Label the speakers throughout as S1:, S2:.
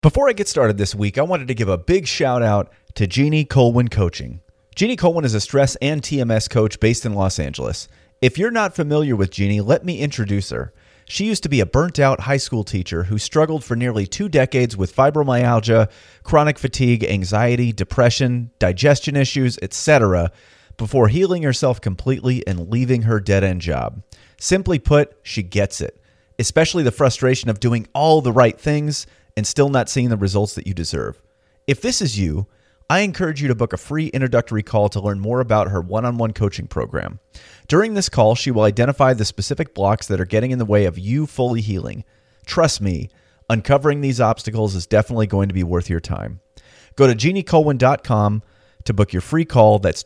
S1: Before I get started this week, I wanted to give a big shout out to Jeannie Colwin Coaching. Jeannie Colwin is a stress and TMS coach based in Los Angeles. If you're not familiar with Jeannie, let me introduce her. She used to be a burnt-out high school teacher who struggled for nearly 2 decades with fibromyalgia, chronic fatigue, anxiety, depression, digestion issues, etc., before healing herself completely and leaving her dead-end job. Simply put, she gets it, especially the frustration of doing all the right things and still not seeing the results that you deserve. If this is you, I encourage you to book a free introductory call to learn more about her one-on-one coaching program. During this call, she will identify the specific blocks that are getting in the way of you fully healing. Trust me, uncovering these obstacles is definitely going to be worth your time. Go to jeanniecolwin.com to book your free call. That's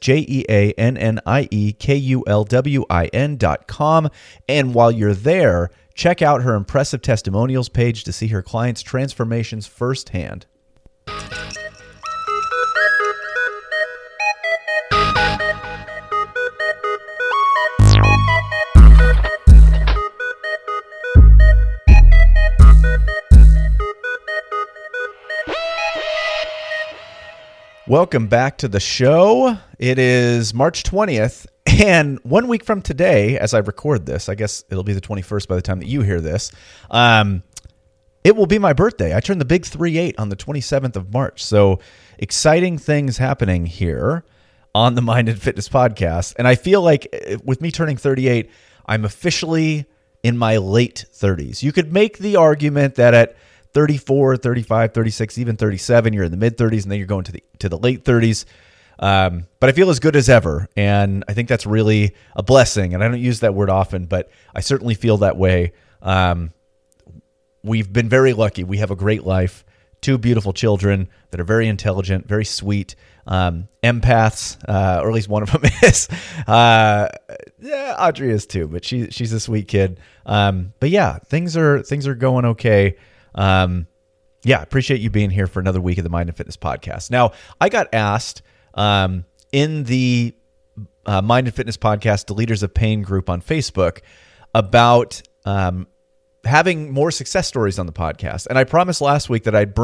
S1: JeannieKulwin.com. And while you're there, check out her impressive testimonials page to see her clients' transformations firsthand. Welcome back to the show. It is March 20th, and 1 week from today, as I record this, I guess it'll be the 21st by the time that you hear this, it will be my birthday. I turned the big 38 on the 27th of March, so exciting things happening here on the Mind and Fitness Podcast, and I feel like with me turning 38, I'm officially in my late 30s. You could make the argument that at 34, 35, 36, even 37, you're in the mid-30s, and then you're going to the late 30s. But I feel as good as ever, and I think that's really a blessing. And I don't use that word often, but I certainly feel that way. We've been very lucky. We have a great life, 2 beautiful children that are very intelligent, very sweet, empaths, or at least one of them is. Audrey is too, but she's a sweet kid. But yeah, things are going okay. Appreciate you being here for another week of the Mind and Fitness Podcast. Now, I got asked in the Mind and Fitness Podcast, the Leaders of Pain group on Facebook, about having more success stories on the podcast. And I promised last week that I'd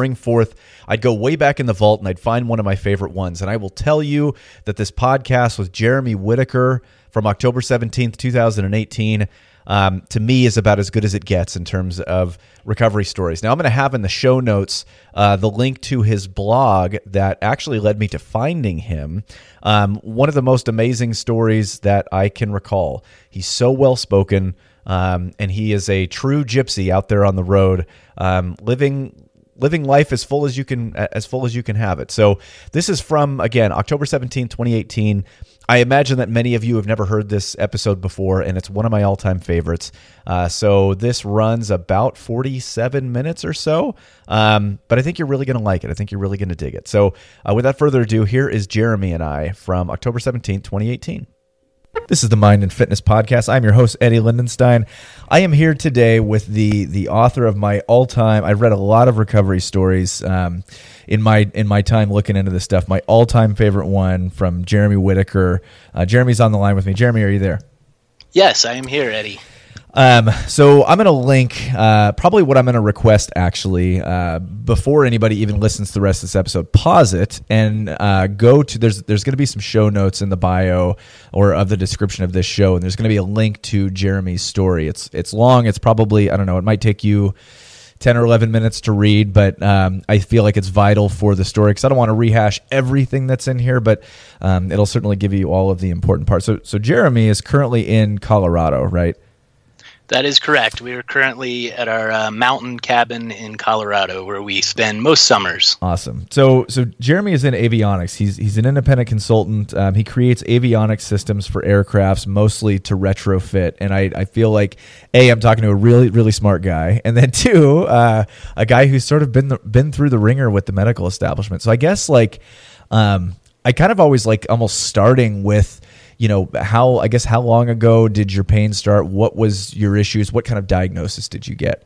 S1: go way back in the vault and I'd find one of my favorite ones. And I will tell you that this podcast with Jeremy Whitaker from October 17th, 2018, to me is about as good as it gets in terms of recovery stories. Now, I'm going to have in the show notes the link to his blog that actually led me to finding him. One of the most amazing stories that I can recall. He's so well-spoken, and he is a true gypsy out there on the road, living life as full as you can have it. So this is from, again, October 17, 2018. I imagine that many of you have never heard this episode before, and it's one of my all-time favorites. So this runs about 47 minutes or so, but I think you're really going to like it. I think you're really going to dig it. So without further ado, here is Jeremy and I from October 17, 2018. This is the Mind and Fitness Podcast. I'm your host, Eddie Lindenstein. I am here today with the author of my all-time, I've read a lot of recovery stories in my time looking into this stuff. My all-time favorite one from Jeremy Whitaker. Jeremy's on the line with me. Jeremy, are you there?
S2: Yes, I am here, Eddie.
S1: So I'm going to link probably what I'm going to request actually before anybody even listens to the rest of this episode. Pause it and go to there's going to be some show notes in the bio or of the description of this show, and there's going to be a link to Jeremy's story. It's long. It's probably, I don't know, it might take you 10 or 11 minutes to read, but I feel like it's vital for the story because I don't want to rehash everything that's in here, but it'll certainly give you all of the important parts. So Jeremy is currently in Colorado, right?
S2: That is correct. We are currently at our mountain cabin in Colorado where we spend most summers.
S1: Awesome. So Jeremy is in avionics. He's an independent consultant. He creates avionics systems for aircrafts, mostly to retrofit. And I feel like, A, I'm talking to a really, really smart guy. And then 2, a guy who's sort of been through the ringer with the medical establishment. So I guess I kind of always like almost starting with, how long ago did your pain start? What was your issues? What kind of diagnosis did you get?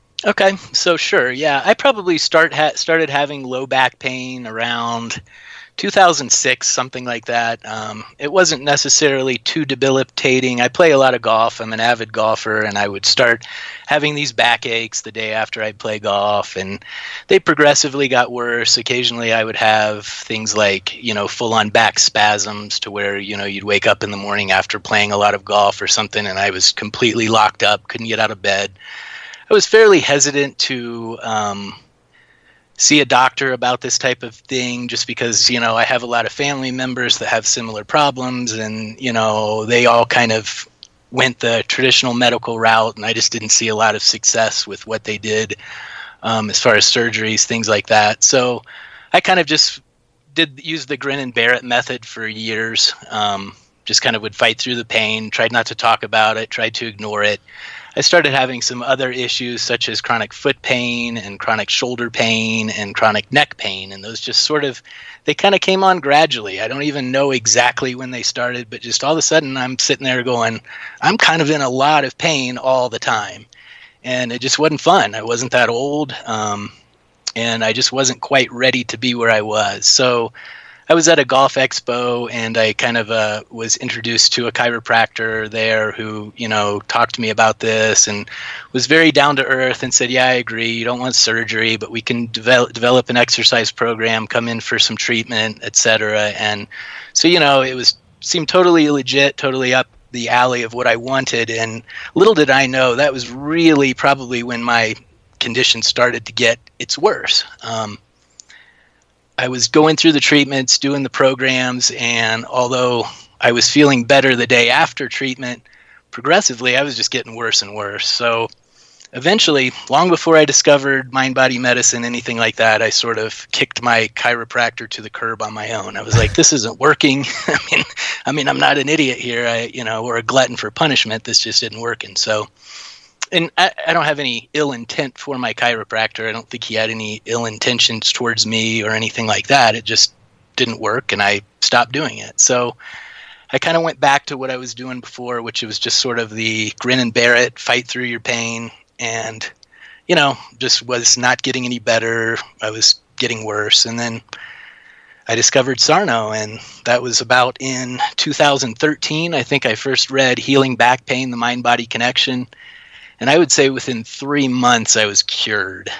S2: Okay, so sure, yeah. I probably started having low back pain around 2006, something like that. It wasn't necessarily too debilitating. I play a lot of golf. I'm an avid golfer, and I would start having these backaches the day after I'd play golf, and they progressively got worse. Occasionally I would have things like, full-on back spasms to where, you'd wake up in the morning after playing a lot of golf or something, and I was completely locked up, couldn't get out of bed. I was fairly hesitant to see a doctor about this type of thing just because, I have a lot of family members that have similar problems, and, they all kind of went the traditional medical route, and I just didn't see a lot of success with what they did as far as surgeries, things like that. So I kind of just use the grin and bear it method for years. Just kind of would fight through the pain, tried not to talk about it, tried to ignore it. I started having some other issues such as chronic foot pain and chronic shoulder pain and chronic neck pain. And those just they kind of came on gradually. I don't even know exactly when they started, but just all of a sudden I'm sitting there going, I'm kind of in a lot of pain all the time. And it just wasn't fun. I wasn't that old. And I just wasn't quite ready to be where I was. So I was at a golf expo, and I kind of was introduced to a chiropractor there who, talked to me about this and was very down to earth and said, yeah, I agree. You don't want surgery, but we can develop an exercise program, come in for some treatment, etc. And so, it seemed totally legit, totally up the alley of what I wanted. And little did I know that was really probably when my condition started to get its worse. I was going through the treatments, doing the programs, and although I was feeling better the day after treatment, progressively I was just getting worse and worse. So eventually, long before I discovered mind-body medicine, anything like that, I sort of kicked my chiropractor to the curb on my own. I was like, this isn't working. I mean, I'm not an idiot here, or a glutton for punishment. This just isn't working. So, and I don't have any ill intent for my chiropractor. I don't think he had any ill intentions towards me or anything like that. It just didn't work, and I stopped doing it. So I kind of went back to what I was doing before, which was just sort of the grin and bear it, fight through your pain, and, just was not getting any better. I was getting worse. And then I discovered Sarno, and that was about in 2013. I think I first read Healing Back Pain, The Mind-Body Connection. And I would say within 3 months I was cured.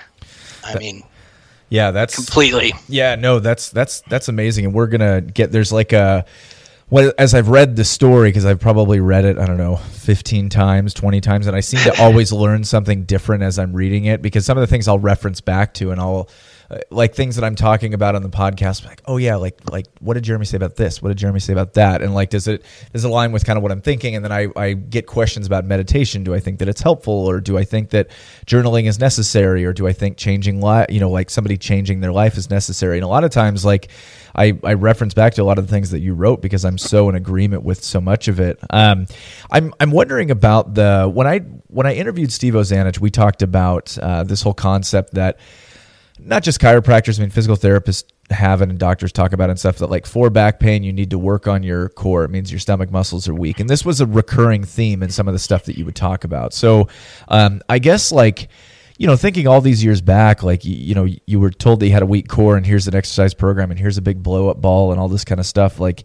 S1: That's
S2: completely.
S1: Yeah, no, that's amazing. And we're gonna there's like as I've read the story, because I've probably read it, I don't know, 15 times, 20 times, and I seem to always learn something different as I'm reading it, because some of the things I'll reference back to, and I'll like things that I'm talking about on the podcast, like, oh yeah, like what did Jeremy say about this? What did Jeremy say about that? And like, does it align with kind of what I'm thinking? And then I get questions about meditation. Do I think that it's helpful, or do I think that journaling is necessary, or do I think changing like somebody changing their life is necessary? And a lot of times, like I reference back to a lot of the things that you wrote because I'm so in agreement with so much of it. I'm wondering about when I interviewed Steve Ozanich, we talked about this whole concept that not just chiropractors, physical therapists have it, and doctors talk about it and stuff, that like for back pain, you need to work on your core. It means your stomach muscles are weak. And this was a recurring theme in some of the stuff that you would talk about. So I guess like, thinking all these years back, like, you were told that you had a weak core, and here's an exercise program, and here's a big blow up ball and all this kind of stuff. Like,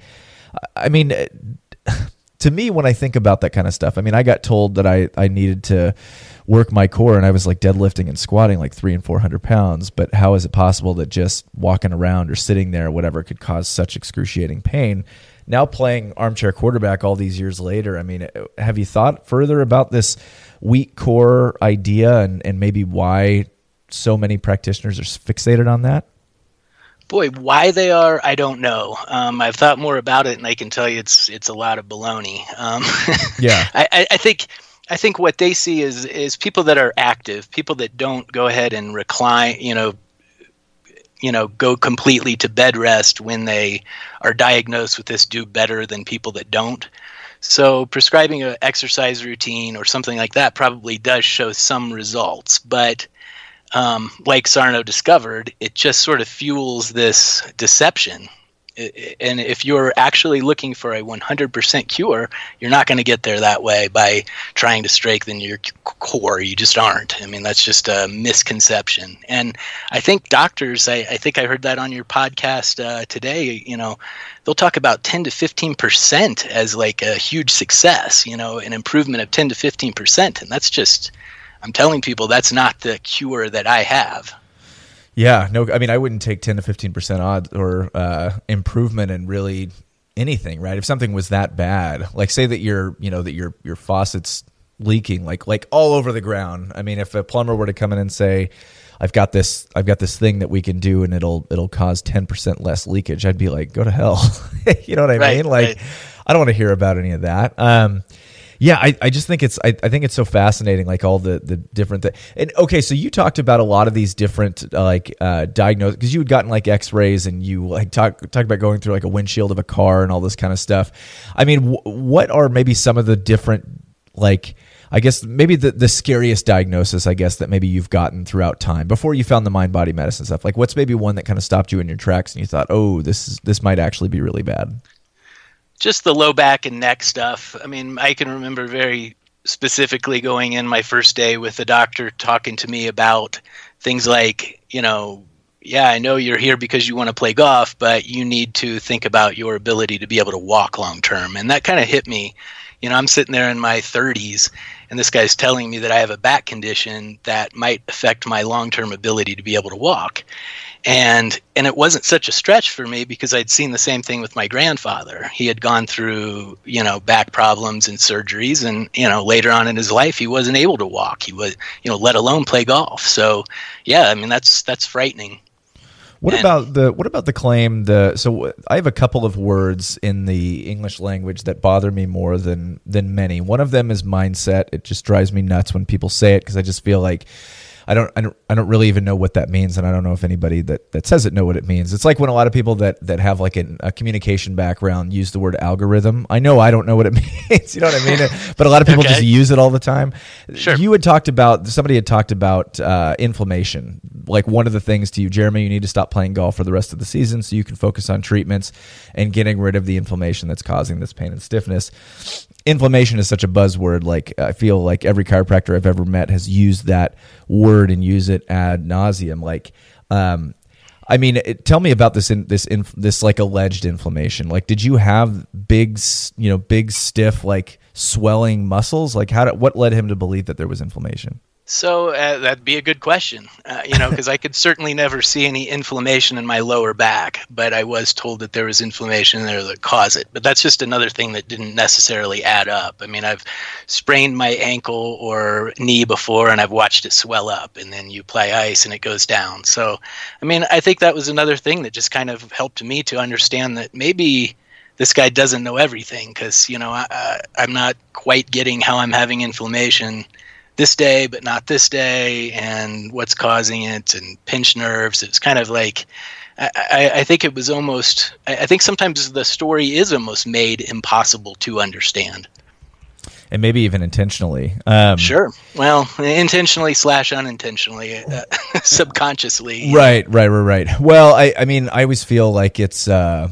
S1: to me, when I think about that kind of stuff, I got told that I needed to work my core, and I was like deadlifting and squatting like 300 and 400 pounds. But how is it possible that just walking around or sitting there or whatever could cause such excruciating pain? Now playing armchair quarterback all these years later, have you thought further about this weak core idea and maybe why so many practitioners are fixated on that?
S2: Boy, why they are, I don't know. I've thought more about it, and I can tell you it's a lot of baloney.
S1: Yeah,
S2: I think what they see is people that are active, people that don't go ahead and recline, go completely to bed rest when they are diagnosed with this, do better than people that don't. So prescribing an exercise routine or something like that probably does show some results, but like Sarno discovered, it just sort of fuels this deception And if you're actually looking for a 100% cure, you're not going to get there that way by trying to strengthen your core. You just aren't. I mean, that's just a misconception. And I think doctors, I think I heard that on your podcast today, they'll talk about 10 to 15% as like a huge success, an improvement of 10 to 15%. And that's just, I'm telling people that's not the cure that I have.
S1: Yeah, no, I mean, I wouldn't take 10 to 15% odds or improvement in really anything, right? If something was that bad, like say that your faucet's leaking like all over the ground. I mean, if a plumber were to come in and say, I've got this thing that we can do and it'll cause 10% less leakage, I'd be like, go to hell. You know what I mean? Like, right. I don't want to hear about any of that. Yeah, I just think I think it's so fascinating, like all the different things. And okay, so you talked about a lot of these different diagnoses, because you had gotten like X-rays and you like talk about going through like a windshield of a car and all this kind of stuff. I mean, what are maybe some of the different, like, I guess maybe the scariest diagnosis, I guess, that maybe you've gotten throughout time before you found the mind-body medicine stuff? Like, what's maybe one that kind of stopped you in your tracks and you thought, oh, this might actually be really bad?
S2: Just the low back and neck stuff. I mean, I can remember very specifically going in my first day with the doctor talking to me about things like, yeah, I know you're here because you want to play golf, but you need to think about your ability to be able to walk long term. And that kind of hit me. I'm sitting there in my 30s, and this guy's telling me that I have a back condition that might affect my long-term ability to be able to walk. And it wasn't such a stretch for me because I'd seen the same thing with my grandfather. He had gone through, back problems and surgeries, and, later on in his life, he wasn't able to walk. He was, let alone play golf. So, yeah, I mean, that's frightening.
S1: What about the claim? So I have a couple of words in the English language that bother me more than many. One of them is mindset. It just drives me nuts when people say it, because I just feel like I don't really even know what that means, and I don't know if anybody that says it know what it means. It's like when a lot of people that have like a communication background use the word algorithm. I know I don't know what it means, you know what I mean? But a lot of people just use it all the time. Sure. Somebody had talked about inflammation. Like, one of the things to you, Jeremy, you need to stop playing golf for the rest of the season so you can focus on treatments and getting rid of the inflammation that's causing this pain and stiffness. Inflammation is such a buzzword. Like, I feel like every chiropractor I've ever met has used that word and use it ad nauseum. Like, I mean, tell me about this like alleged inflammation. Like, did you have big stiff, like swelling muscles? Like, what led him to believe that there was inflammation?
S2: So that'd be a good question, because I could certainly never see any inflammation in my lower back, but I was told that there was inflammation there that caused it. But that's just another thing that didn't necessarily add up. I mean, I've sprained my ankle or knee before, and I've watched it swell up, and then you apply ice and it goes down. So, I mean, I think that was another thing that just kind of helped me to understand that maybe this guy doesn't know everything, because, I'm not quite getting how I'm having inflammation this day, but not this day, and what's causing it, and pinched nerves. It's kind of like, I think it was almost, I think sometimes the story is almost made impossible to understand.
S1: And maybe even intentionally.
S2: Sure. Well, intentionally / unintentionally, subconsciously.
S1: Right. Well, I mean, I always feel like it's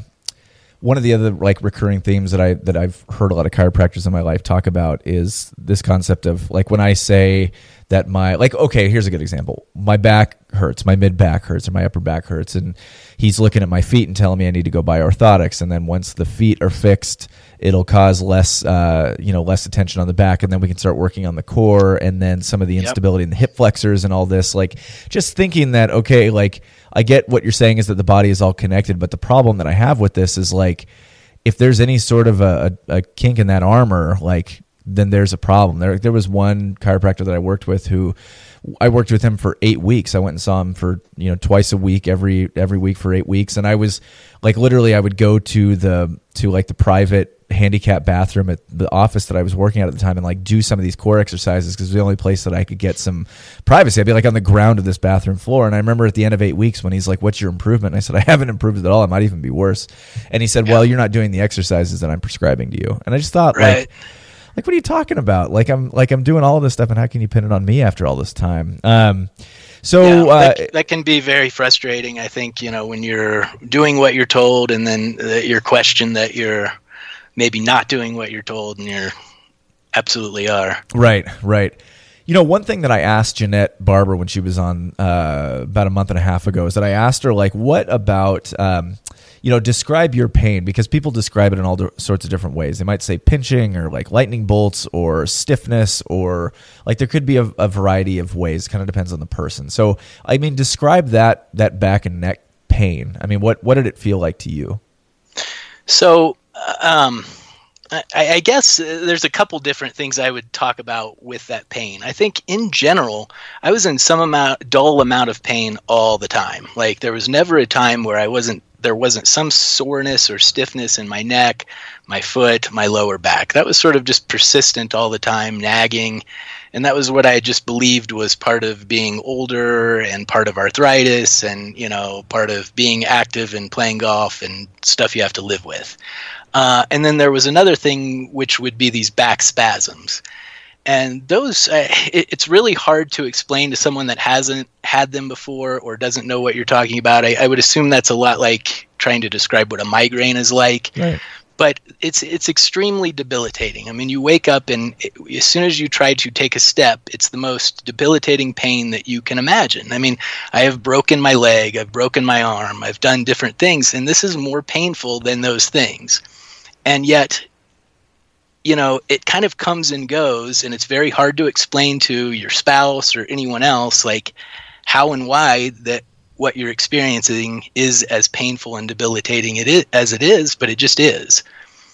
S1: one of the other like recurring themes that I've heard a lot of chiropractors in my life talk about is this concept of like, when I say that here's a good example. My back hurts, my mid back hurts, or my upper back hurts, and he's looking at my feet and telling me I need to go buy orthotics. And then once the feet are fixed, it'll cause less attention on the back, and then we can start working on the core, and then some of the instability in the hip flexors and all this. Like, just thinking that, okay, like, I get what you're saying is that the body is all connected, but the problem that I have with this is, like, if there's any sort of a kink in that armor, like, then there's a problem. There was one chiropractor that I worked with who I worked with him for 8 weeks. I went and saw him for twice a week, every week for 8 weeks, and I was like, literally, I would go to the private handicap bathroom at the office that I was working at the time and like do some of these core exercises, because it was the only place that I could get some privacy. I'd be like on the ground of this bathroom floor. And I remember at the end of 8 weeks when he's like, "What's your improvement?" And I said, "I haven't improved at all. I might even be worse." And he said, "Well, you're not doing the exercises that I'm prescribing to you." And I just thought, like, what are you talking about? Like I'm doing all of this stuff, and how can you pin it on me after all this time? So
S2: that can be very frustrating. I think, when you're doing what you're told and then you're questioned that you're maybe not doing what you're told, and you're absolutely are.
S1: Right. One thing that I asked Jeanette Barber when she was on about a month and a half ago is that I asked her, like, what about, describe your pain, because people describe it in all sorts of different ways. They might say pinching or like lightning bolts or stiffness, or like there could be a variety of ways. Kind of depends on the person. So, I mean, describe that back and neck pain. I mean, what did it feel like to you? So,
S2: I guess there's a couple different things I would talk about with that pain. I think in general, I was in dull amount of pain all the time. Like there was never a time where there wasn't some soreness or stiffness in my neck, my foot, my lower back. That was sort of just persistent all the time, nagging. And that was what I just believed was part of being older and part of arthritis and, part of being active and playing golf and stuff you have to live with. And then there was another thing, which would be these back spasms. And those, it's really hard to explain to someone that hasn't had them before or doesn't know what you're talking about. I would assume that's a lot like trying to describe what a migraine is like.
S1: Right.
S2: But it's extremely debilitating. I mean, you wake up and as soon as you try to take a step, it's the most debilitating pain that you can imagine. I mean, I have broken my leg, I've broken my arm, I've done different things, and this is more painful than those things. And yet, it kind of comes and goes, and it's very hard to explain to your spouse or anyone else, like how and why that what you're experiencing is as painful and debilitating as it is, but it just is.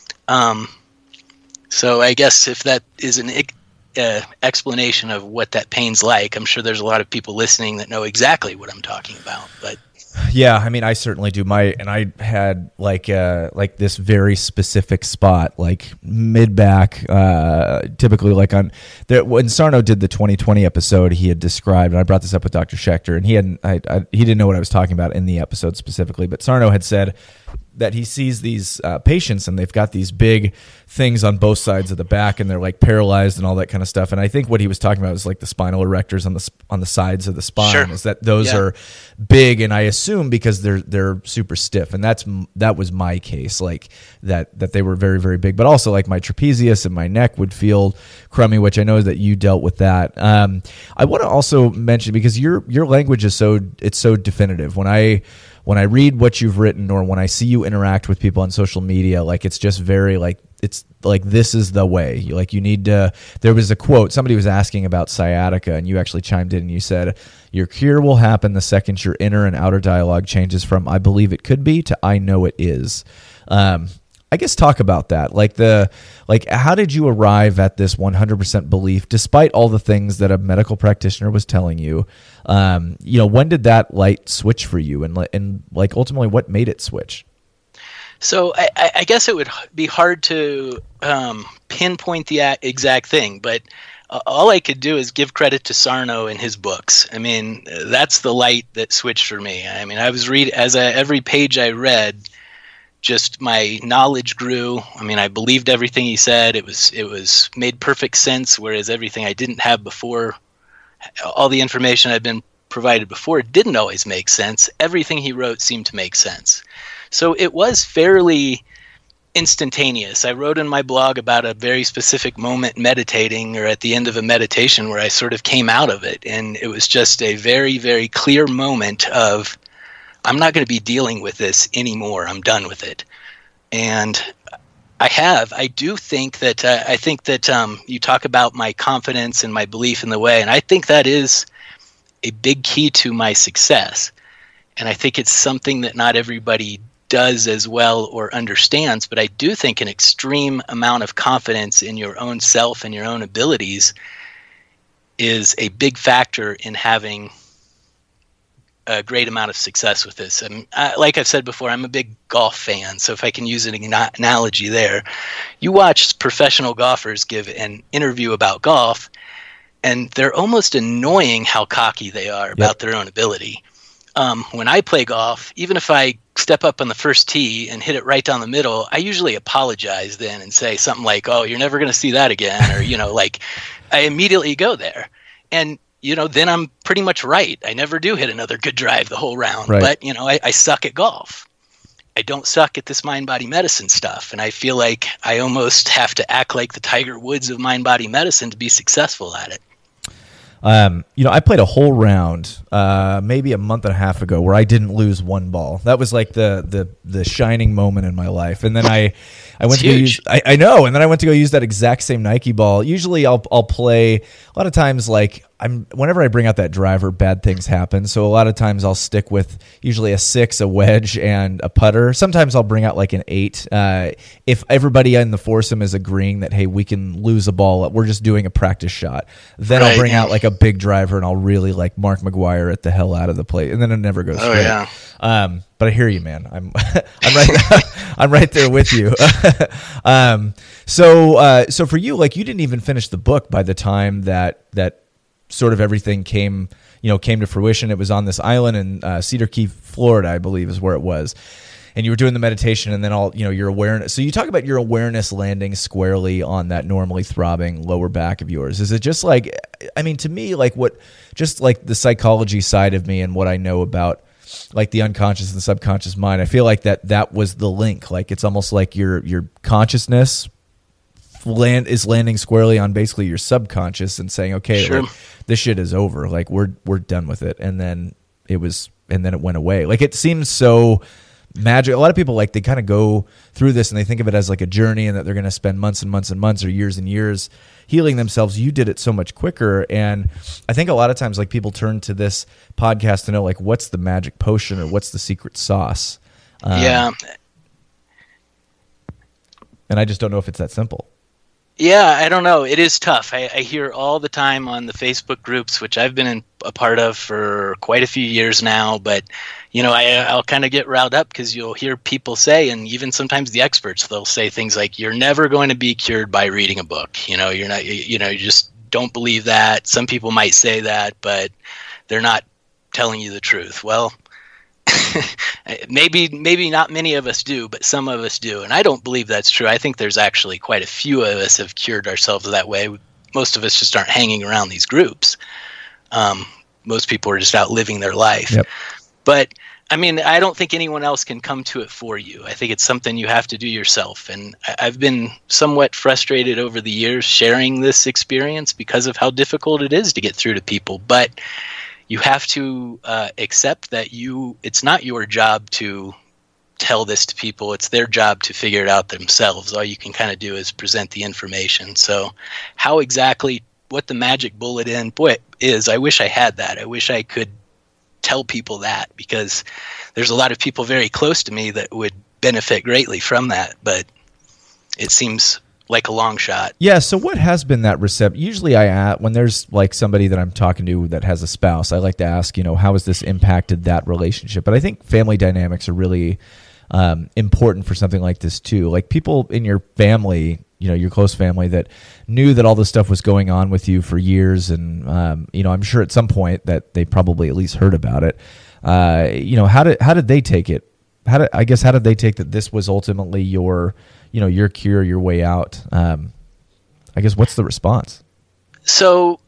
S2: So I guess if that is an explanation of what that pain's like, I'm sure there's a lot of people listening that know exactly what I'm talking about, but.
S1: Yeah, I mean, I certainly do. And I had like this very specific spot, like mid back, typically like on there. When Sarno did the 2020 episode, he had described, and I brought this up with Dr. Schechter, and he didn't know what I was talking about in the episode specifically, but Sarno had said that he sees these patients and they've got these big things on both sides of the back and they're like paralyzed and all that kind of stuff. And I think what he was talking about was like the spinal erectors on the sides of the spine.
S2: Sure.
S1: Is that those are big, and I assume because they're super stiff, and that was my case, like that they were very, very big, but also like my trapezius and my neck would feel crummy, which I know that you dealt with that. I want to also mention, because your language is so definitive. When I read what you've written, or when I see you interact with people on social media, like it's just very like, it's like, this is the way. Like you need to, there was a quote, somebody was asking about sciatica, and you actually chimed in and you said, your cure will happen the second your inner and outer dialogue changes from I believe it could be to I know it is. I guess talk about that. How did you arrive at this 100% belief, despite all the things that a medical practitioner was telling you? When did that light switch for you, and ultimately what made it switch?
S2: So I guess it would be hard to pinpoint the exact thing, but all I could do is give credit to Sarno and his books. I mean, that's the light that switched for me. I mean, I was every page I read, just my knowledge grew. I mean, I believed everything he said. It was made perfect sense, whereas everything I didn't have before, all the information I'd been provided before, didn't always make sense. Everything he wrote seemed to make sense. So it was fairly instantaneous. I wrote in my blog about a very specific moment meditating, or at the end of a meditation, where I sort of came out of it. And it was just a very, very clear moment of, I'm not going to be dealing with this anymore. I'm done with it. And I do think that you talk about my confidence and my belief in the way, and I think that is a big key to my success. And I think it's something that not everybody does as well or understands, but I do think an extreme amount of confidence in your own self and your own abilities is a big factor in having a great amount of success with this. And like I've said before, I'm a big golf fan, so if I can use an analogy there, you watch professional golfers give an interview about golf, and they're almost annoying how cocky they are about their own ability. When I play golf, even if I step up on the first tee and hit it right down the middle, I usually apologize then and say something like, oh, you're never going to see that again. Or, I immediately go there. And, then I'm pretty much right. I never do hit another good drive the whole round.
S1: Right.
S2: But, I suck at golf. I don't suck at this mind-body medicine stuff. And I feel like I almost have to act like the Tiger Woods of mind-body medicine to be successful at it.
S1: I played a whole round, maybe a month and a half ago, where I didn't lose one ball. That was like the shining moment in my life. And then I went to go use, I know. And then I went to go use that exact same Nike ball. Usually I'll play a lot of times, like whenever I bring out that driver, bad things happen. So a lot of times I'll stick with usually a 6, a wedge, and a putter. Sometimes I'll bring out like an 8. If everybody in the foursome is agreeing that, hey, we can lose a ball, we're just doing a practice shot. Then I'll bring out like a big driver and I'll really like Mark McGuire at the hell out of the plate. And then it never goes straight. Yeah. But I hear you, man. I'm I'm right there with you. So for you, like, you didn't even finish the book by the time that sort of everything came to fruition. It was on this island in Cedar Key, Florida, I believe is where it was. And you were doing the meditation, and then your awareness. So you talk about your awareness landing squarely on that normally throbbing lower back of yours. Is it just like, to me, like just like the psychology side of me and what I know about like the unconscious and the subconscious mind, I feel like that was the link. Like it's almost like your consciousness is landing squarely on basically your subconscious and saying, okay,
S2: sure,
S1: like, this shit is over. Like we're done with it. And then it went away. Like it seems so magic. A lot of people, like, they kind of go through this and they think of it as like a journey and that they're going to spend months and months and months or years and years healing themselves. You did it so much quicker. And I think a lot of times, like, people turn to this podcast to know, like, what's the magic potion or what's the secret sauce.
S2: Yeah.
S1: And I just don't know if it's that simple.
S2: Yeah, I don't know. It is tough. I hear all the time on the Facebook groups, which I've been a part of for quite a few years now. But, I'll kind of get riled up because you'll hear people say, and even sometimes the experts, they'll say things like, you're never going to be cured by reading a book. You're not, you just don't believe that. Some people might say that, but they're not telling you the truth. Well, maybe not many of us do, but some of us do. And I don't believe that's true. I think there's actually quite a few of us have cured ourselves that way. Most of us just aren't hanging around these groups. Most people are just out living their life.
S1: Yep.
S2: But I don't think anyone else can come to it for you. I think it's something you have to do yourself. And I've been somewhat frustrated over the years sharing this experience because of how difficult it is to get through to people. But you have to accept that it's not your job to tell this to people. It's their job to figure it out themselves. All you can kind of do is present the information. So how exactly, what the magic bullet is, I wish I had that. I wish I could tell people that, because there's a lot of people very close to me that would benefit greatly from that. But it seems like a long shot.
S1: Yeah. So what has been that reception? Usually when there's like somebody that I'm talking to that has a spouse, I like to ask, how has this impacted that relationship? But I think family dynamics are really important for something like this too. Like people in your family, your close family that knew that all this stuff was going on with you for years. And, I'm sure at some point that they probably at least heard about it. How did they take it? How did they take that this was ultimately your cure, your way out? I guess what's the response?
S2: So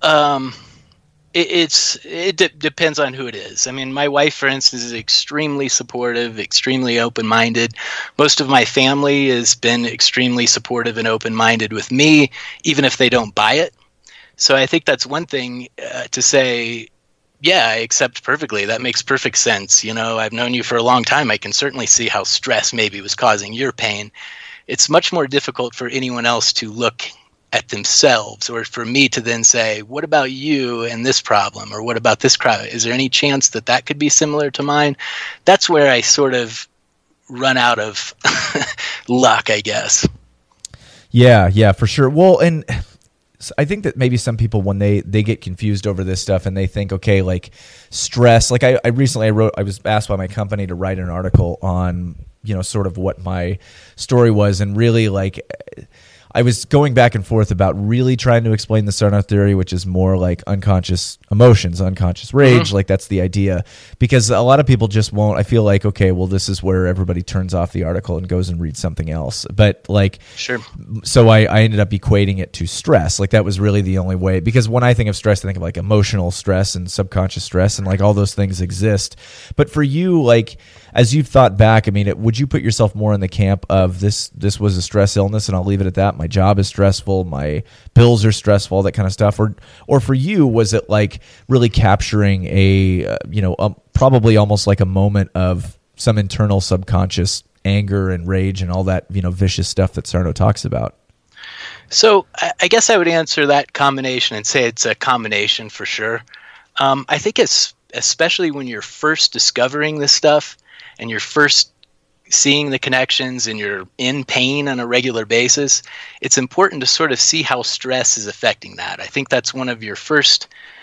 S2: it depends on who it is. My wife, for instance, is extremely supportive, extremely open-minded. Most of my family has been extremely supportive and open-minded with me, even if they don't buy it. So I think that's one thing to say, yeah, I accept perfectly. That makes perfect sense. I've known you for a long time. I can certainly see how stress maybe was causing your pain. It's much more difficult for anyone else to look at themselves, or for me to then say, what about you and this problem, or what about this crowd? Is there any chance that could be similar to mine? That's where I sort of run out of luck, I guess. Yeah, for sure. Well, and I think that maybe some people, when they get confused over this stuff and they think, okay, like stress, like I recently I was asked by my company to write an article on, sort of what my story was. And really, like,
S1: I was going back and forth about really trying to explain the Sarno theory, which is more like unconscious emotions, unconscious rage. Like that's the idea, because a lot of people just won't. I feel like, okay, well, this is where everybody turns off the article and goes and reads something else. But like,
S2: sure.
S1: So I ended up equating it to stress. Like that was really the only way, because when I think of stress, I think of like emotional stress and subconscious stress, and like all those things exist. But for you, like as you've thought back, I mean, would you put yourself more in the camp of this was a stress illness, and I'll leave it at that? My job is stressful, my bills are stressful, all that kind of stuff. Or for you, was it like really capturing probably almost like a moment of some internal subconscious anger and rage and all that, vicious stuff that Sarno talks about?
S2: So I guess I would answer that combination and say it's a combination for sure. I think it's especially when you're first discovering this stuff and you're first seeing the connections and you're in pain on a regular basis, it's important to sort of see how stress is affecting that. I think that's one of your first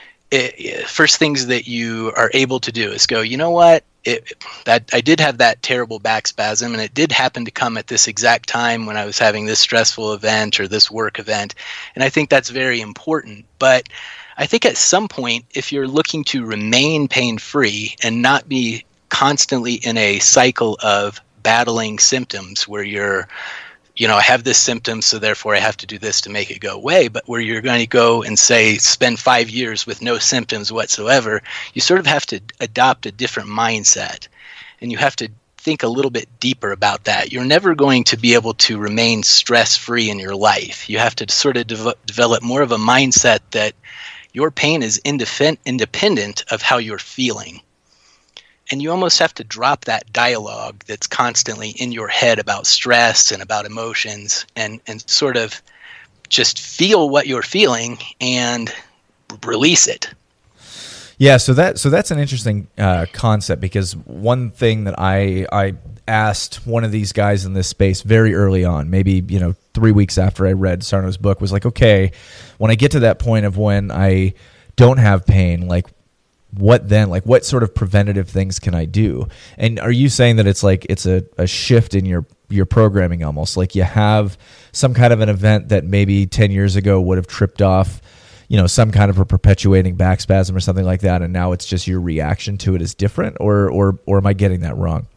S2: things that you are able to do is go, you know what, that I did have that terrible back spasm, and it did happen to come at this exact time when I was having this stressful event or this work event. And I think that's very important. But I think at some point, if you're looking to remain pain-free and not be constantly in a cycle of battling symptoms where you're, I have this symptom, so therefore I have to do this to make it go away, but where you're going to go and say spend 5 years with no symptoms whatsoever, you sort of have to adopt a different mindset, and you have to think a little bit deeper about that. You're never going to be able to remain stress-free in your life. You have to sort of develop more of a mindset that your pain is independent of how you're feeling. And you almost have to drop that dialogue that's constantly in your head about stress and about emotions, and sort of just feel what you're feeling and release it.
S1: Yeah, so that's an interesting concept, because one thing that I asked one of these guys in this space very early on, maybe 3 weeks after I read Sarno's book, was like, okay, when I get to that point of when I don't have pain, like what then? Like what sort of preventative things can I do? And are you saying that it's like it's a shift in your programming, almost like you have some kind of an event that maybe 10 years ago would have tripped off some kind of a perpetuating back spasm or something like that, and now it's just your reaction to it is different, or am I getting that wrong?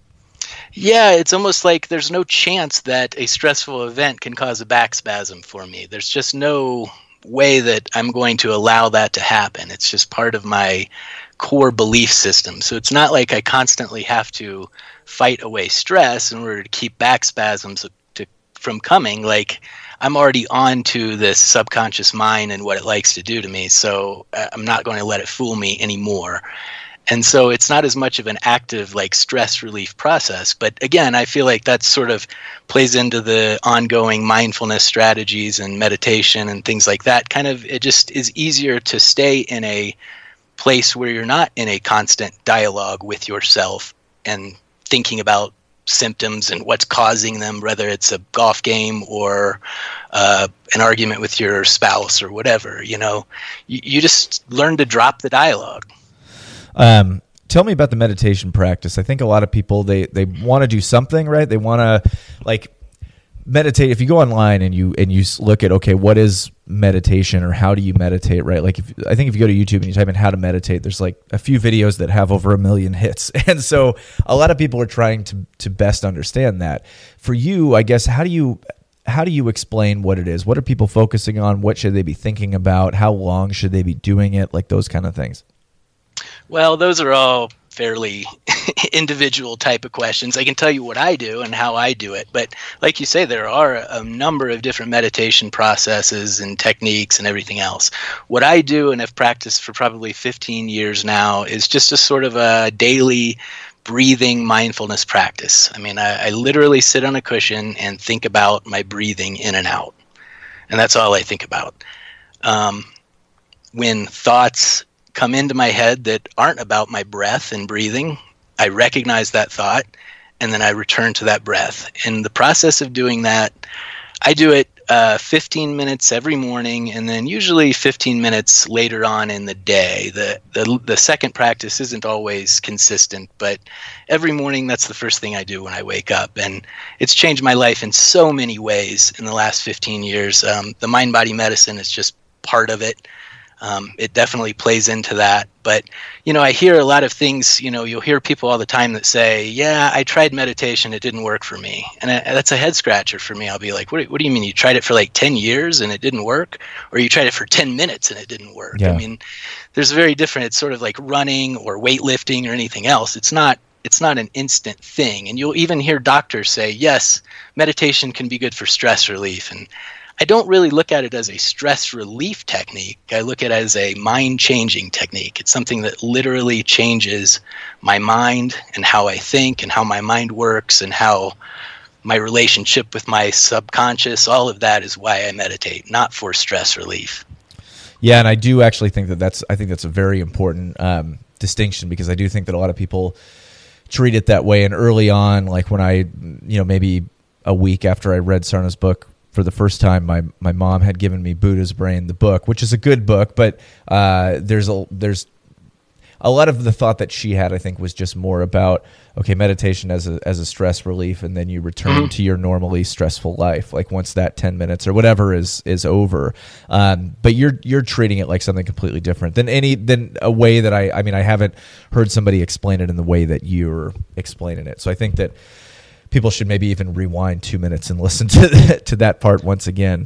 S2: Yeah, it's almost like there's no chance that a stressful event can cause a back spasm for me. There's just no way that I'm going to allow that to happen. It's just part of my core belief system. So it's not like I constantly have to fight away stress in order to keep back spasms from coming. Like I'm already on to this subconscious mind and what it likes to do to me. So I'm not going to let it fool me anymore. And so it's not as much of an active like stress relief process. But again, I feel like that sort of plays into the ongoing mindfulness strategies and meditation and things like that. Kind of, it just is easier to stay in a place where you're not in a constant dialogue with yourself and thinking about symptoms and what's causing them, whether it's a golf game or an argument with your spouse or whatever. You just learn to drop the dialogue.
S1: Tell me about the meditation practice. I think a lot of people, they want to do something, right? They want to like meditate. If you go online and you look at, okay, what is meditation or how do you meditate, right? Like I think if you go to YouTube and you type in how to meditate, there's like a few videos that have over 1 million hits. And so a lot of people are trying to best understand that. For you, I guess, how do you explain what it is? What are people focusing on? What should they be thinking about? How long should they be doing it? Like those kind of things.
S2: Well, those are all fairly individual type of questions. I can tell you what I do and how I do it. But like you say, there are a number of different meditation processes and techniques and everything else. What I do and have practiced for probably 15 years now is just a sort of a daily breathing mindfulness practice. I mean, I literally sit on a cushion and think about my breathing in and out. And that's all I think about. When thoughts come into my head that aren't about my breath and breathing, I recognize that thought, and then I return to that breath. In the process of doing that, I do it 15 minutes every morning, and then usually 15 minutes later on in the day. The second practice isn't always consistent, but every morning that's the first thing I do when I wake up, and it's changed my life in so many ways in the last 15 years. The mind-body medicine is just part of it. It definitely plays into that. But, I hear a lot of things, you'll hear people all the time that say, yeah, I tried meditation. It didn't work for me. And that's a head scratcher for me. I'll be like, what do you mean? You tried it for like 10 years and it didn't work? Or you tried it for 10 minutes and it didn't work?
S1: Yeah.
S2: I mean, there's very different. It's sort of like running or weightlifting or anything else. It's not an instant thing. And you'll even hear doctors say, yes, meditation can be good for stress relief. And I don't really look at it as a stress relief technique. I look at it as a mind-changing technique. It's something that literally changes my mind and how I think and how my mind works and how my relationship with my subconscious, all of that is why I meditate, not for stress relief.
S1: Yeah, and I do actually think that's a very important distinction, because I do think that a lot of people treat it that way. And early on, like when I, maybe a week after I read Sarna's book for the first time, my mom had given me Buddha's Brain, the book, which is a good book, but there's a lot of the thought that she had, I think, was just more about, okay, meditation as a stress relief, and then you return to your normally stressful life, like once that 10 minutes or whatever is over. But you're treating it like something completely different than a way that I haven't heard somebody explain it in the way that you're explaining it. So I think that people should maybe even rewind 2 minutes and listen to that part once again.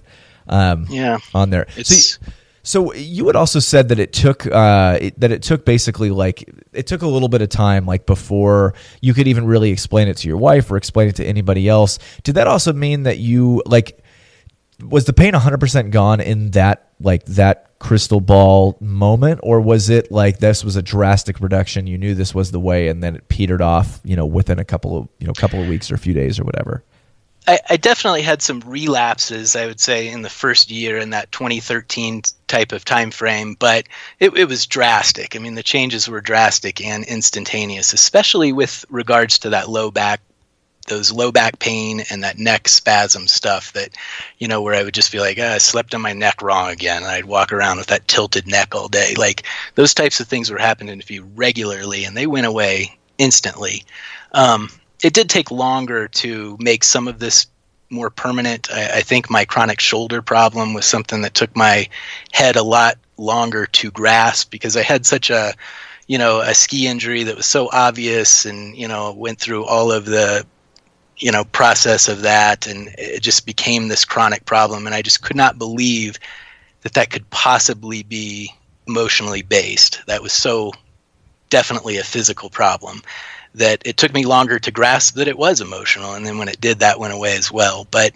S1: On there. So you had also said that it took basically like it took a little bit of time, like before you could even really explain it to your wife or explain it to anybody else. Did that also mean that you was the pain 100% gone in that crystal ball moment, or was it like this was a drastic reduction? You knew this was the way, and then it petered off, within a couple of weeks or a few days or whatever?
S2: I definitely had some relapses, I would say, in the first year in that 2013 type of time frame, but it was drastic. I mean, the changes were drastic and instantaneous, especially with regards to that those low back pain and that neck spasm stuff that, where I would just be like, I slept on my neck wrong again. And I'd walk around with that tilted neck all day. Like those types of things were happening to me regularly, and they went away instantly. It did take longer to make some of this more permanent. I think my chronic shoulder problem was something that took my head a lot longer to grasp, because I had such a ski injury that was so obvious, and, went through all of the, process of that, and it just became this chronic problem. And I just could not believe that could possibly be emotionally based. That was so definitely a physical problem that it took me longer to grasp that it was emotional. And then when it did, that went away as well. But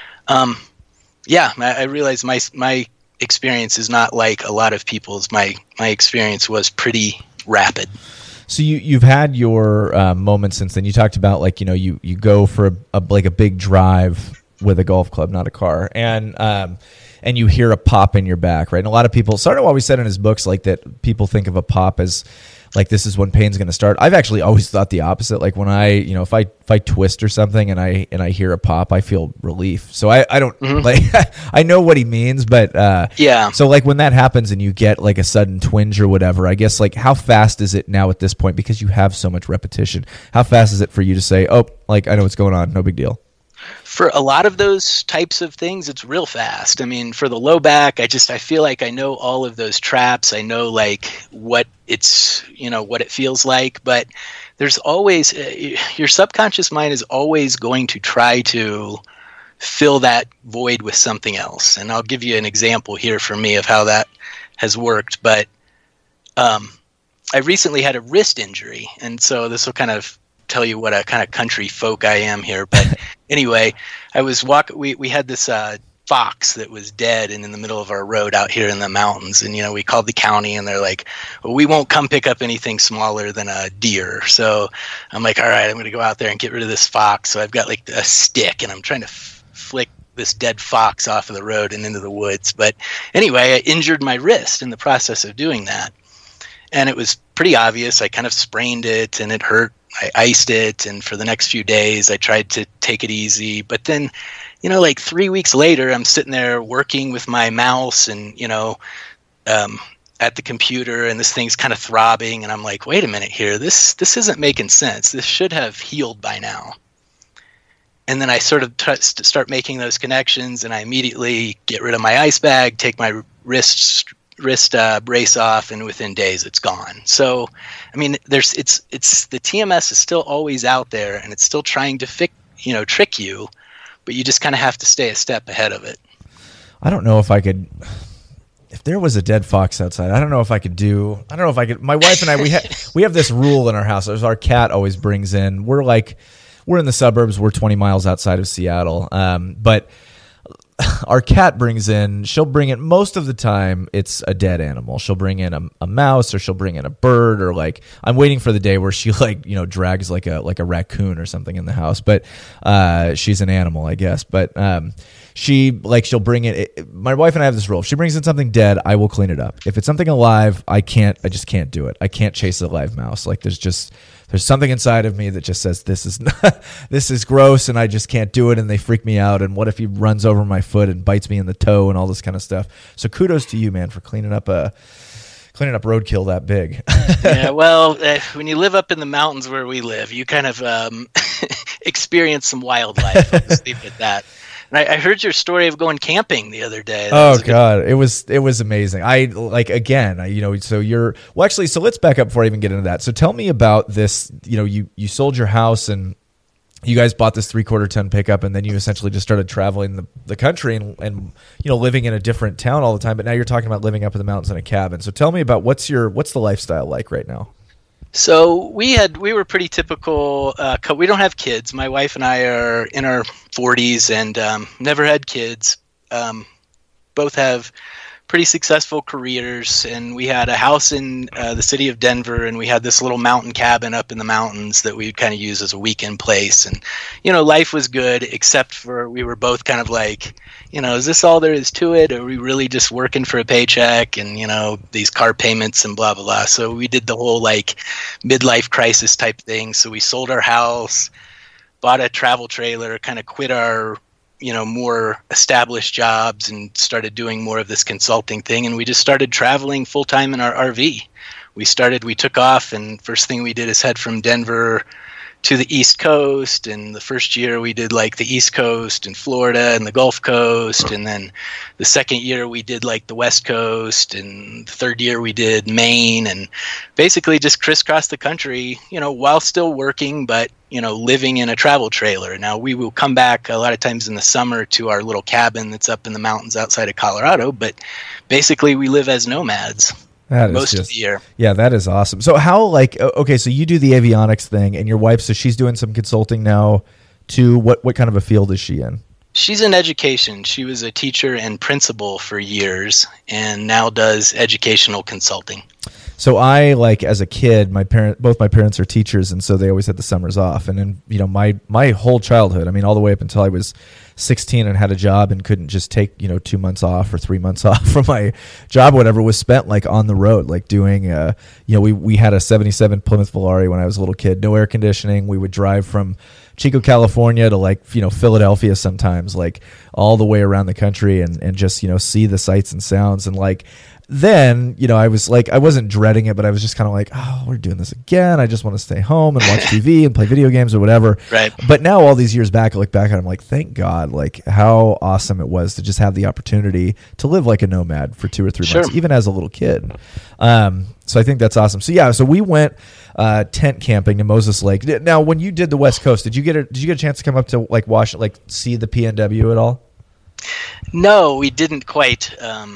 S2: I realized my experience is not like a lot of people's. My experience was pretty rapid.
S1: So you've had your moments since then. You talked about you go for a big drive with a golf club, not a car, and you hear a pop in your back, right? And a lot of people, Sarno always said in his books that people think of a pop as like this is when pain's going to start. I've actually always thought the opposite. Like when I, if I twist or something and I hear a pop, I feel relief. So I don't I know what he means, but
S2: yeah. So
S1: when that happens and you get a sudden twinge or whatever, I guess how fast is it now at this point, because you have so much repetition? How fast is it for you to say, oh, I know what's going on, no big deal?
S2: For a lot of those types of things, it's real fast. I mean, for the low back, I feel like I know all of those traps. I know what it's, what it feels like, but there's always, your subconscious mind is always going to try to fill that void with something else. And I'll give you an example here for me of how that has worked. But I recently had a wrist injury, and so this will kind of tell you what a kind of country folk I am here. But anyway, I was we had this fox that was dead and in the middle of our road out here in the mountains. And, we called the county, and they're like, well, we won't come pick up anything smaller than a deer. So I'm like, all right, I'm going to go out there and get rid of this fox. So I've got a stick, and I'm trying to flick this dead fox off of the road and into the woods. But anyway, I injured my wrist in the process of doing that. And it was pretty obvious. I kind of sprained it, and it hurt I iced it, and for the next few days I tried to take it easy. But then, like 3 weeks later, I'm sitting there working with my mouse and, at the computer, and this thing's kind of throbbing, and I'm like, wait a minute here, this isn't making sense. This should have healed by now. And then I sort of start making those connections, and I immediately get rid of my ice bag, take my wrist brace off, and within days it's gone. So, I mean, it's the TMS is still always out there, and it's still trying to trick you, but you just kind of have to stay a step ahead of it.
S1: I don't know if I could. If there was a dead fox outside, I don't know if I could. My wife and I, we have this rule in our house. Our cat always brings in. We're in the suburbs. We're 20 miles outside of Seattle. But our cat brings in. She'll bring it most of the time. It's a dead animal. She'll bring in a mouse, or she'll bring in a bird, or I'm waiting for the day where she drags like a raccoon or something in the house. But she's an animal, I guess. But she'll bring it. My wife and I have this rule. If she brings in something dead, I will clean it up. If it's something alive, I just can't do it. I can't chase a live mouse. There's something inside of me that just says this is gross, and I just can't do it, and they freak me out. And what if he runs over my foot and bites me in the toe and all this kind of stuff? So kudos to you, man, for cleaning up roadkill that big.
S2: Yeah, well, when you live up in the mountains where we live, you kind of experience some wildlife. I'll just leave it at that. And I heard your story of going camping the other day.
S1: Oh God, it was amazing. So let's back up before I even get into that. So tell me about this. You sold your house and you guys bought this 3/4 ton pickup, and then you essentially just started traveling the country and living in a different town all the time. But now you're talking about living up in the mountains in a cabin. So tell me about what's the lifestyle like right now?
S2: So we were pretty typical. We don't have kids. My wife and I are in our 40s and never had kids. Both have pretty successful careers, and we had a house in the city of Denver, and we had this little mountain cabin up in the mountains that we would kind of use as a weekend place. And life was good, except for we were both kind of like, is this all there is to it? Are we really just working for a paycheck and these car payments and blah blah blah? So we did the whole midlife crisis type thing. So we sold our house, bought a travel trailer, kind of quit our more established jobs and started doing more of this consulting thing. And we just started traveling full time in our RV. We took off, and first thing we did is head from Denver to the East Coast. And the first year we did the East Coast and Florida and the Gulf Coast. And then the second year we did the West Coast. And the third year we did Maine, and basically just crisscrossed the country, while still working, but living in a travel trailer. Now we will come back a lot of times in the summer to our little cabin that's up in the mountains outside of Colorado, but basically we live as nomads most of the year.
S1: Yeah, that is awesome. So how so you do the avionics thing, and your wife, so she's doing some consulting now too. What kind of a field is she in?
S2: She's in education. She was a teacher and principal for years, and now does educational consulting.
S1: So I, as a kid, both my parents are teachers, and so they always had the summers off. And then, my whole childhood, all the way up until I was 16 and had a job and couldn't just take, 2 months off or 3 months off from my job or whatever, was spent on the road, doing, we had a 77 Plymouth Volare when I was a little kid, no air conditioning. We would drive from Chico, California to Philadelphia sometimes, all the way around the country and just, see the sights and sounds. And then, I was I wasn't dreading it, but I was just kind of oh, we're doing this again. I just want to stay home and watch TV and play video games or whatever.
S2: Right.
S1: But now all these years back, I look back and I'm thank God, how awesome it was to just have the opportunity to live like a nomad for 2 or 3 months, even as a little kid. So I think that's awesome. So yeah, so we went tent camping to Moses Lake. Now, when you did the West Coast, did you get a chance to come up to Washington, see the PNW at all?
S2: No, we didn't quite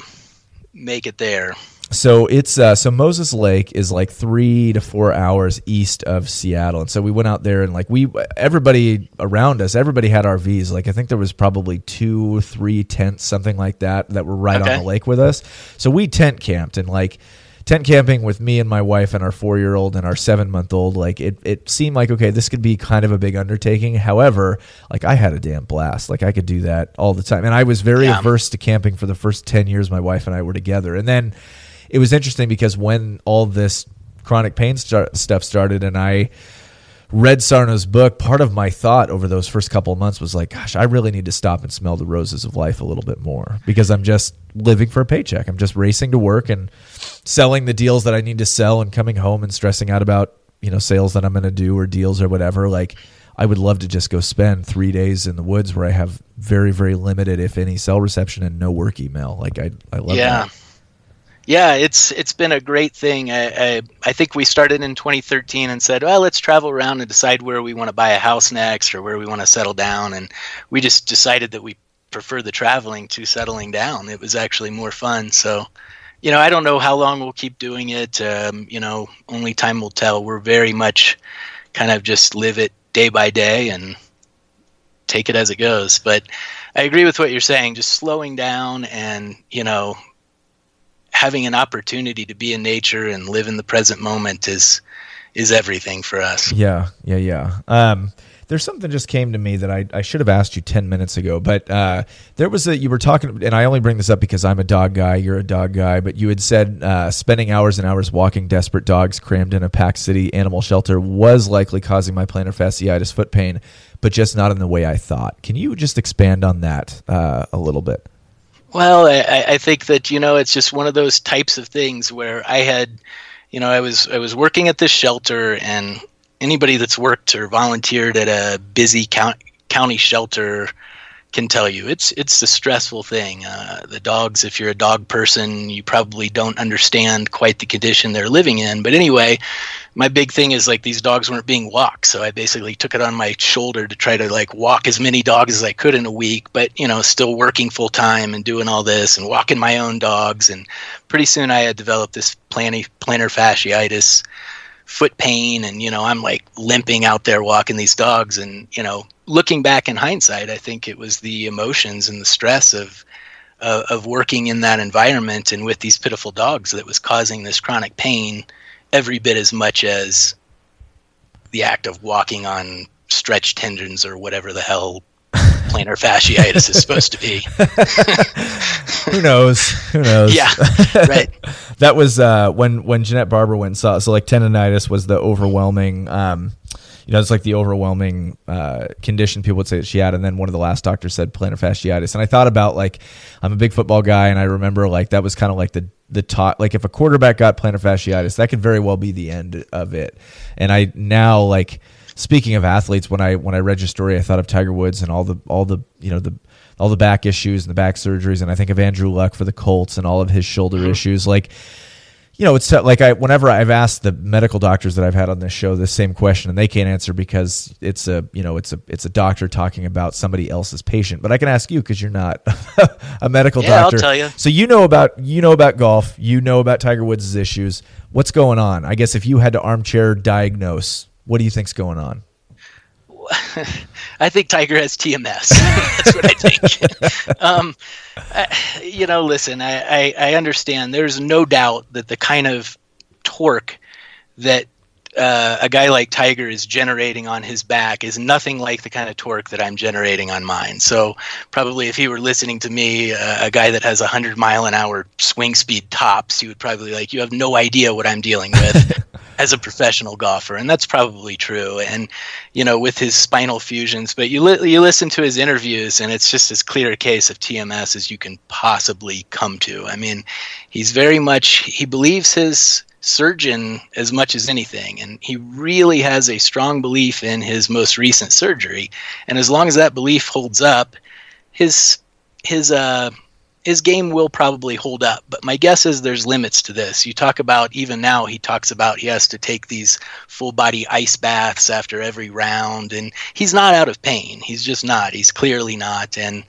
S2: make it there.
S1: So it's so Moses Lake is 3 to 4 hours east of Seattle, and so we went out there and everybody around us, everybody had RVs. I think there was probably 2-3 tents, something like that were right on the lake with us. So we tent camped, and tent camping with me and my wife and our 4-year-old and our 7-month-old, it seemed okay, this could be kind of a big undertaking. However, I had a damn blast. I could do that all the time. And I was very averse to camping for the first 10 years my wife and I were together. And then it was interesting because when all this chronic pain stuff started, and I read Sarno's book, part of my thought over those first couple of months was like, gosh, I really need to stop and smell the roses of life a little bit more, because I'm just living for a paycheck. I'm just racing to work and selling the deals that I need to sell and coming home and stressing out about, sales that I'm going to do or deals or whatever. Like, I would love to just go spend 3 days in the woods where I have very, very limited, if any, cell reception and no work email. Like, I love that.
S2: Yeah, it's been a great thing. I think we started in 2013 and said, well, let's travel around and decide where we want to buy a house next or where we want to settle down. And we just decided that we prefer the traveling to settling down. It was actually more fun. So, I don't know how long we'll keep doing it. Only time will tell. We're very much kind of just live it day by day and take it as it goes. But I agree with what you're saying. Just slowing down and, having an opportunity to be in nature and live in the present moment is everything for us.
S1: Yeah. There's something just came to me that I should have asked you 10 minutes ago, but you were talking, and I only bring this up because I'm a dog guy, you're a dog guy, but you had said spending hours and hours walking desperate dogs crammed in a packed city animal shelter was likely causing my plantar fasciitis foot pain, but just not in the way I thought. Can you just expand on that a little bit?
S2: Well, I think that, it's just one of those types of things where I had, I was working at this shelter, and anybody that's worked or volunteered at a busy county shelter can tell you it's a stressful thing. The dogs, if you're a dog person, you probably don't understand quite the condition they're living in. But anyway, my big thing is like these dogs weren't being walked. So I basically took it on my shoulder to try to like walk as many dogs as I could in a week, but still working full time and doing all this and walking my own dogs. And pretty soon I had developed this plantar fasciitis foot pain, and I'm like limping out there walking these dogs, and looking back in hindsight, I think it was the emotions and the stress of working in that environment and with these pitiful dogs that was causing this chronic pain every bit as much as the act of walking on stretched tendons or whatever the hell plantar fasciitis is supposed to be.
S1: Who knows?
S2: Yeah, right.
S1: That was when Jeanette Barber went and saw it. So like tendonitis was the overwhelming, it's like the overwhelming condition people would say that she had. And then one of the last doctors said plantar fasciitis. And I thought about, like, I'm a big football guy, and I remember like that was kind of like the talk, like if a quarterback got plantar fasciitis, that could very well be the end of it. And I now, like, speaking of athletes, when I read your story, I thought of Tiger Woods and all the back issues and the back surgeries, and I think of Andrew Luck for the Colts and all of his shoulder issues. Like, it's like whenever I've asked the medical doctors that I've had on this show the same question, and they can't answer because it's a doctor talking about somebody else's patient. But I can ask you because you're not a medical doctor.
S2: I'll tell you.
S1: So you know about golf, about Tiger Woods' issues. What's going on? I guess if you had to armchair diagnose, what do you think's going on?
S2: I think Tiger has TMS. That's what I think. Listen, I understand. There's no doubt that the kind of torque that a guy like Tiger is generating on his back is nothing like the kind of torque that I'm generating on mine. So probably if he were listening to me, a guy that has 100-mile-an-hour swing speed tops, he would probably like, you have no idea what I'm dealing with as a professional golfer. And that's probably true. And, with his spinal fusions, but you listen to his interviews, and it's just as clear a case of TMS as you can possibly come to. I mean, he believes his surgeon as much as anything, and he really has a strong belief in his most recent surgery, and as long as that belief holds up, his game will probably hold up. But my guess is there's limits to this. You talk about, even now he talks about he has to take these full body ice baths after every round, and he's not out of pain. He's just not. He's clearly not. And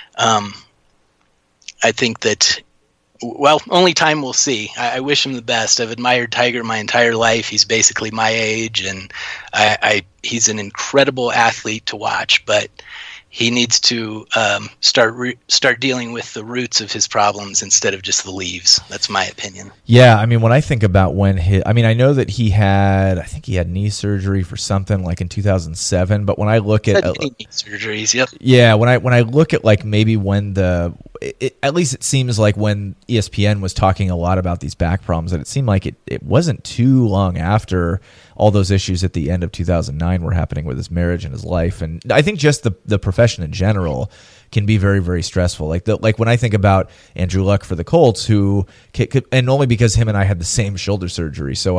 S2: I think that, well, only time will see. I wish him the best. I've admired Tiger my entire life. He's basically my age, and he's an incredible athlete to watch, but he needs to start dealing with the roots of his problems instead of just the leaves. That's my opinion.
S1: Yeah, I mean, when I think about I know that he had knee surgery for something like in 2007. But when I look at
S2: knee surgeries, yep.
S1: Yeah, when I look at like maybe when
S3: at least it seems like when ESPN was talking a lot about these back problems, that it seemed like it wasn't too long after all those issues at the end of 2009 were happening with his marriage and his life. And I think just the profession in general can be very, very stressful. Like when I think about Andrew Luck for the Colts, who could, and only because him and I had the same shoulder surgery, so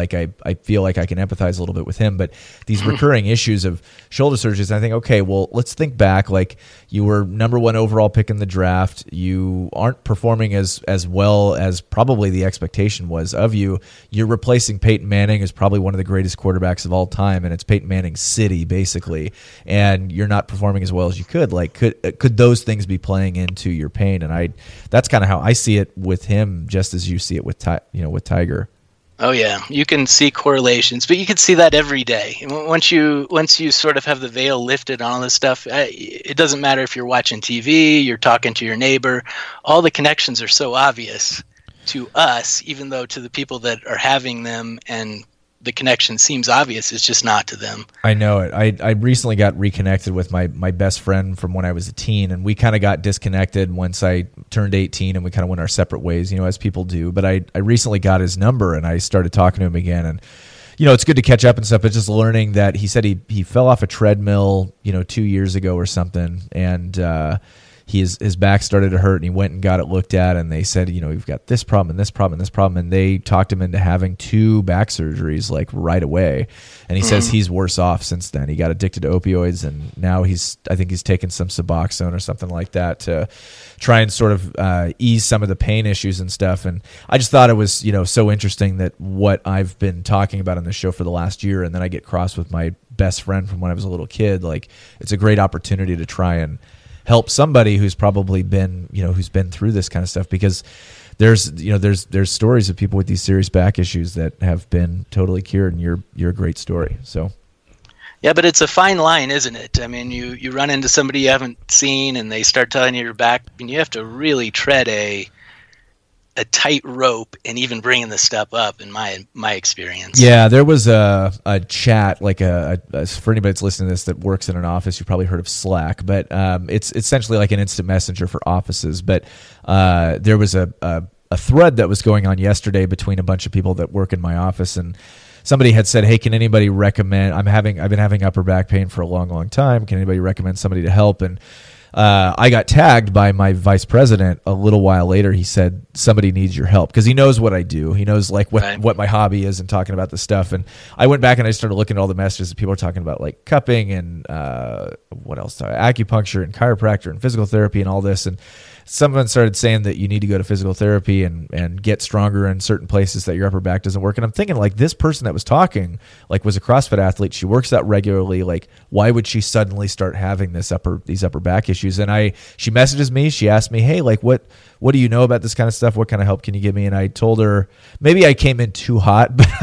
S3: I feel like I can empathize a little bit with him. But these recurring issues of shoulder surgeries, I think, okay, well, let's think back. Like, you were number 1 overall pick in the draft. You aren't performing as well as probably the expectation was of you. You're replacing Peyton Manning, who's probably one of the greatest quarterbacks of all time, and it's Peyton Manning's city, basically. And you're not performing as well as you could. Like, could those things be playing into your pain? And that's kind of how I see it with him, just as you see it with Tiger.
S2: Oh yeah, you can see correlations, but you can see that every day. Once you sort of have the veil lifted on all this stuff, it doesn't matter if you're watching TV, you're talking to your neighbor. All the connections are so obvious to us, even though to the people that are having them and the connection seems obvious, it's just not to them.
S3: I know it. I recently got reconnected with my best friend from when I was a teen, and we kind of got disconnected once I turned 18, and we kind of went our separate ways, as people do. But I recently got his number, and I started talking to him again, and it's good to catch up and stuff, but just learning that he said he fell off a treadmill, 2 years ago or something, and his back started to hurt, and he went and got it looked at, and they said, you've got this problem and this problem and this problem, and they talked him into having 2 back surgeries like right away. And he says he's worse off since then. He got addicted to opioids, and now I think he's taken some Suboxone or something like that to try and sort of ease some of the pain issues and stuff. And I just thought it was so interesting that what I've been talking about on this show for the last year, and then I get crossed with my best friend from when I was a little kid. Like, it's a great opportunity to try and help somebody who's probably been, who's been through this kind of stuff, because there's stories of people with these serious back issues that have been totally cured, and you're a great story. So.
S2: Yeah, but it's a fine line, isn't it? I mean, you run into somebody you haven't seen, and they start telling you your back, and you have to really tread a tight rope and even bringing the stuff up, in my experience.
S3: Yeah, there was a chat, like for anybody that's listening to this that works in an office, you've probably heard of Slack, but it's essentially like an instant messenger for offices. But there was a thread that was going on yesterday between a bunch of people that work in my office, and somebody had said, hey, can anybody recommend, I've been having upper back pain for a long, long time. Can anybody recommend somebody to help? And I got tagged by my vice president a little while later. He said, somebody needs your help, because he knows what I do. He knows like what my hobby is and talking about this stuff. And I went back and I started looking at all the messages that people are talking about, like cupping and what else? Acupuncture and chiropractor and physical therapy and all this. And someone started saying that you need to go to physical therapy and get stronger in certain places that your upper back doesn't work. And I'm thinking, like, this person that was talking, like, was a CrossFit athlete. She works out regularly. Like, why would she suddenly start having these upper back issues? And she messages me. She asked me, hey, like, what do you know about this kind of stuff? What kind of help can you give me? And I told her, maybe I came in too hot, but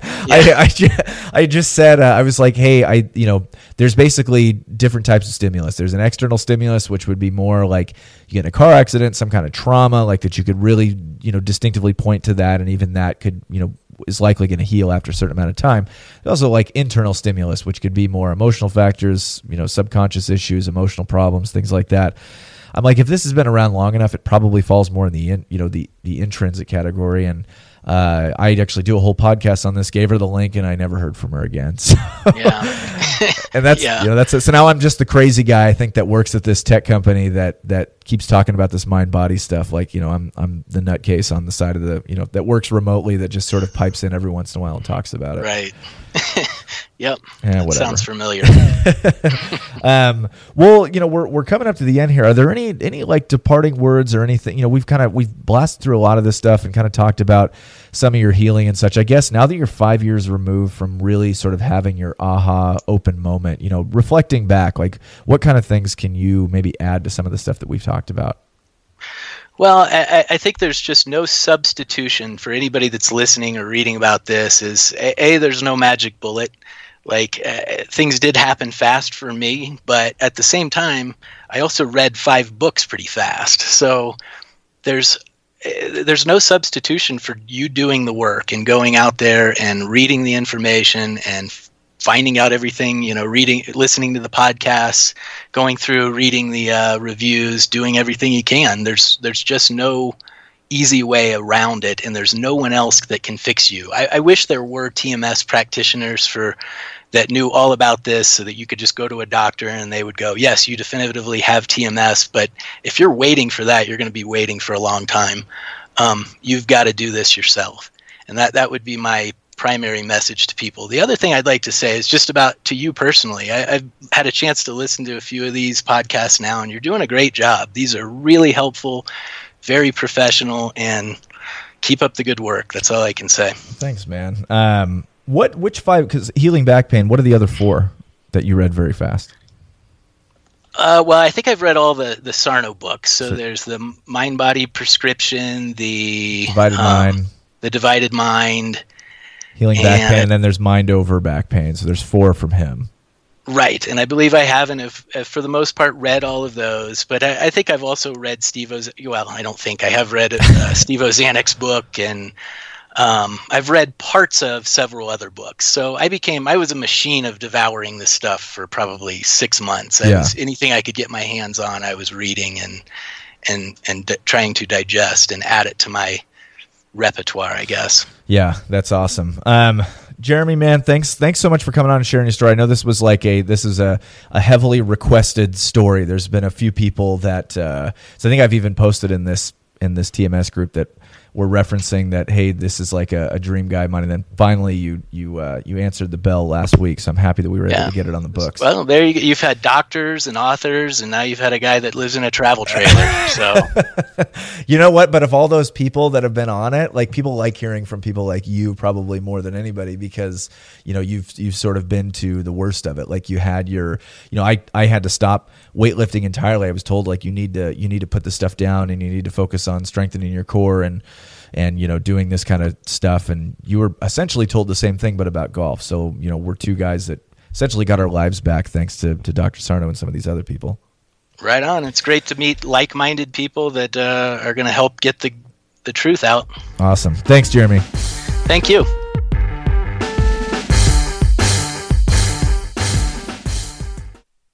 S3: I just said, I was like, hey, there's basically different types of stimulus. There's an external stimulus, which would be more like you get in a car accident, some kind of trauma, like that you could really, distinctively point to that. And even that could, is likely going to heal after a certain amount of time. There's also like internal stimulus, which could be more emotional factors, subconscious issues, emotional problems, things like that. I'm like, if this has been around long enough, it probably falls more in the intrinsic category. And I actually do a whole podcast on this, gave her the link, and I never heard from her again. So,
S2: yeah.
S3: And that's, that's it. So now I'm just the crazy guy, I think, that works at this tech company that keeps talking about this mind body stuff. Like, I'm the nutcase on the side of the, that works remotely, that just sort of pipes in every once in a while and talks about it.
S2: Right. Yep.
S3: That
S2: sounds familiar.
S3: Well, we're coming up to the end here. Are there any like departing words or anything? We've blasted through a lot of this stuff and kind of talked about some of your healing and such. I guess now that you're 5 years removed from really sort of having your aha open moment, reflecting back, like, what kind of things can you maybe add to some of the stuff that we've talked about?
S2: Well, I think there's just no substitution for anybody that's listening or reading about this. There's no magic bullet. Like, things did happen fast for me, but at the same time, I also read 5 books pretty fast. So there's no substitution for you doing the work and going out there and reading the information and finding out everything, reading, listening to the podcasts, going through, reading the reviews, doing everything you can. There's just no easy way around it, and there's no one else that can fix you. I wish there were TMS practitioners that knew all about this, so that you could just go to a doctor and they would go, yes, you definitively have TMS, but if you're waiting for that, you're going to be waiting for a long time. You've got to do this yourself. And that would be my primary message to people. The other thing I'd like to say is just about to you personally. I've had a chance to listen to a few of these podcasts now, and you're doing a great job. These are really helpful, very professional, and keep up the good work. That's all I can say.
S3: Thanks, man. Which 5, because healing back pain, what are the other 4 that you read very fast?
S2: Well, I think I've read all the Sarno books. So there's the Mind Body Prescription, the Divided Mind,
S3: healing back pain, and then there's Mind Over Back Pain. So there's 4 from him.
S2: Right, and I believe I haven't, for the most part, read all of those. But I think I've also read I don't think I have read Steve Ozanek's book, and I've read parts of several other books. So I was a machine of devouring this stuff for probably 6 months. Anything I could get my hands on, I was reading and trying to digest and add it to my repertoire, I guess.
S3: Yeah, that's awesome. Jeremy, man, thanks so much for coming on and sharing your story. I know this was this is a heavily requested story. There's been a few people that so I think I've even posted in this TMS group that we're referencing that, hey, this is like a dream guy of mine. And then finally you answered the bell last week, so I'm happy that we were able to get it on the books.
S2: Well, there you've had doctors and authors, and now you've had a guy that lives in a travel trailer. So
S3: you know what? But of all those people that have been on it, like, people like hearing from people like you probably more than anybody, because you've sort of been to the worst of it. Like, you had your, I had to stop weightlifting entirely. I was told, like, you need to put this stuff down and you need to focus on strengthening your core and doing this kind of stuff. And you were essentially told the same thing, but about golf. So, we're 2 guys that essentially got our lives back thanks to Dr. Sarno and some of these other people.
S2: Right on. It's great to meet like-minded people that are going to help get the truth out.
S3: Awesome. Thanks, Jeremy.
S2: Thank you.